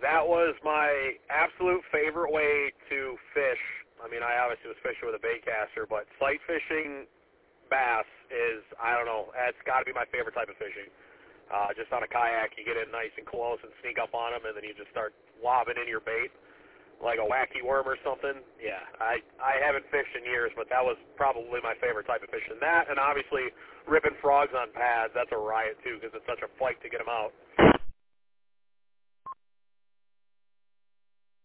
That was my absolute favorite way to fish. I mean, I obviously was fishing with a baitcaster, but sight fishing bass is, I don't know, it's got to be my favorite type of fishing. Just on a kayak, you get in nice and close and sneak up on them, and then you just start lobbing in your bait like a wacky worm or something. Yeah, I haven't fished in years, but that was probably my favorite type of fishing. That, and obviously ripping frogs on pads, that's a riot too, because it's such a fight to get them out.